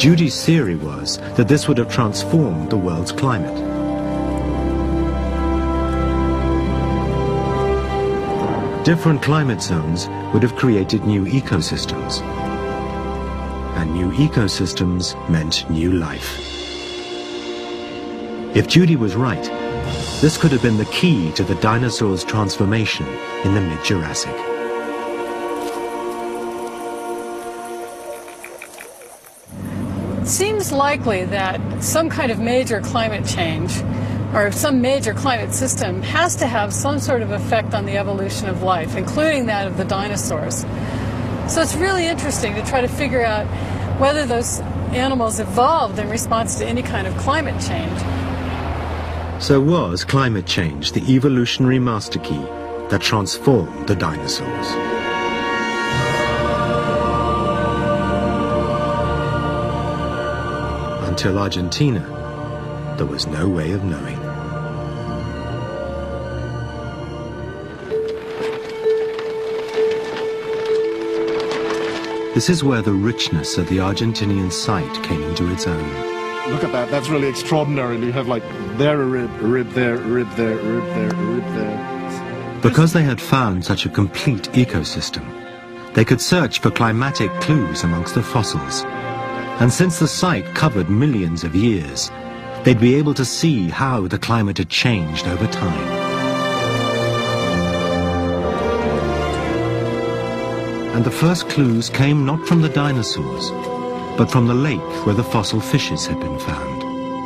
Judy's theory was that this would have transformed the world's climate. Different climate zones would have created new ecosystems. And new ecosystems meant new life. If Judy was right, this could have been the key to the dinosaurs' transformation in the mid-Jurassic. It seems likely that some kind of major climate change or some major climate system has to have some sort of effect on the evolution of life, including that of the dinosaurs. So it's really interesting to try to figure out whether those animals evolved in response to any kind of climate change. So was climate change the evolutionary master key that transformed the dinosaurs? Until Argentina, there was no way of knowing. This is where the richness of the Argentinian site came into its own. Look at that, that's really extraordinary. You have like there a rib there, a rib there, a rib there, a rib there. Because they had found such a complete ecosystem, they could search for climatic clues amongst the fossils. And since the site covered millions of years, they'd be able to see how the climate had changed over time. And the first clues came not from the dinosaurs, but from the lake where the fossil fishes had been found.